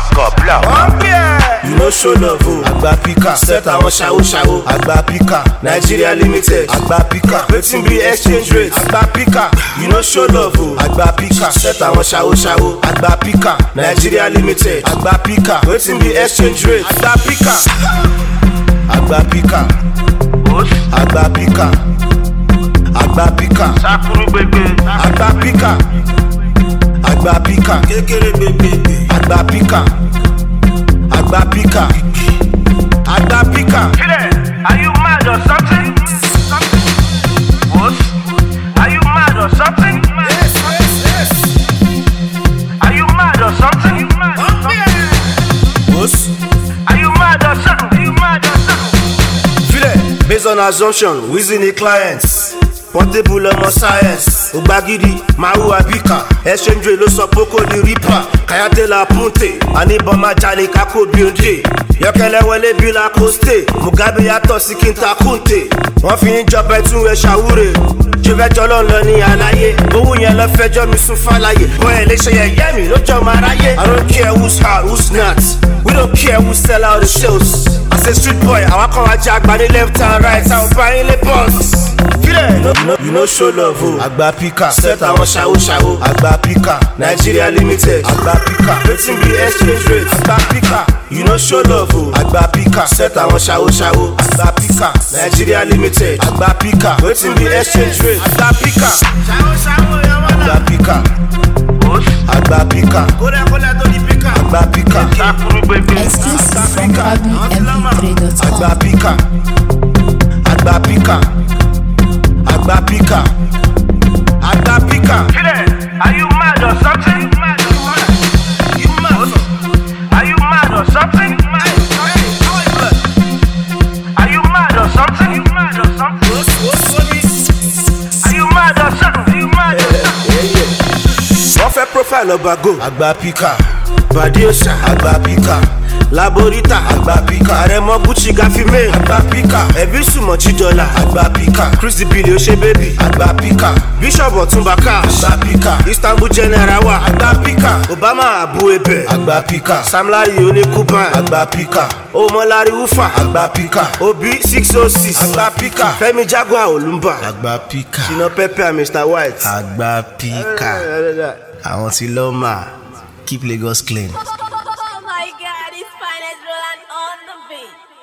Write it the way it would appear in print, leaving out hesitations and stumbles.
You no show love o. Agba pika. Set àwọn ṣawo. Agba pika. Nigeria limited. Agba pika. Wetin be exchange rate? Agba pika. You no show love o. Agba pika. Set àwọn ṣawo. Agba pika. Nigeria limited. Agba pika. Wetin be exchange rate? Agba pika. Agba pika. Agba pika. Agba pika. Sakuru gbegbe. Agba pika. Agba pika. Kékeré gbegbe. Agba pika. Agba pika. Agba pika. Are you mad or something? What? Are you mad or something? Yes. Are you mad or something? Boss. Are you mad or something? Are you mad or something? Based on assumption, within the clients. Portable ọmọ science. Ògbàgìdì, Mahu Abika. Exchange rate ló sọ poko di Reaper. Kayate la punte. Àníbọn máa jalè kákó bí òde. Yọkẹlẹ wọlé bí la coste. Mugabe yàtọ̀ sí Kinta Kunte. Wọ́n fi ń jọba ẹtún rẹ̀ ṣàwúre. Jẹ́fẹ́jọ́ ló ń lọ ní àlàyé. Owó yẹn lọ fẹjọ́ mi sún fàlàyé. Bọ́ẹ̀ lè ṣe yẹ̀yẹ́ mi lójọ́ máa ráyé. I don't care who's hard, who's not. We don't care who sell out the shows. As a street boy, àwọn kan wá jẹ́ àgbà ní left and right. Àwọn bá yín lé bọ́ọ̀sì. You no show love o. Agba pika. Set àwọn ṣawo. Agba pika. Nigeria limited. Agba pika. Wetin be exchange rate? Agba pika. You no show love o. Agba pika. Set àwọn ṣawo. Agba pika. Nigeria limited. Agba pika. Wetin be exchange rate? Agba pika. Agba pika. Agba pika. Agba pika. Sakuru gbegbe. Exclusive from AdminMP3.com. Agba pika. Agba pika. Agba pika. Agba pika. Are you mad or something? You mad? Are you mad or something? Are you mad or something? Are you mad or something? Are you mad or something? Are you mad or something? Wọ́n fẹ́ profile ọba go. Agba pika. Badiosa. Agba pika. Laborita. Agba pika. Àrẹ̀mọ Gucci Gafime. Agba pika. Ẹ̀bí Sùmọ̀ Chidola. Agba pika. Chris Billy Ose baby. Agba pika. Bishop Ọ̀túnbàká. Agba pika. Istanbul General wa. Agba pika. Obama Abu Ebe. Agba pika. Sam Larry Onikuban. Agba pika. Omolari Ufa. Agba pika. Obi 606. Agba pika. Fẹ́mi Jaguar Olumba. Agba pika. Shina Pepe and Mr. White. Agba pika. Àwọn tí lọ́ máa keep Lagos clean. Oh my God, it's finest Roland on the beat.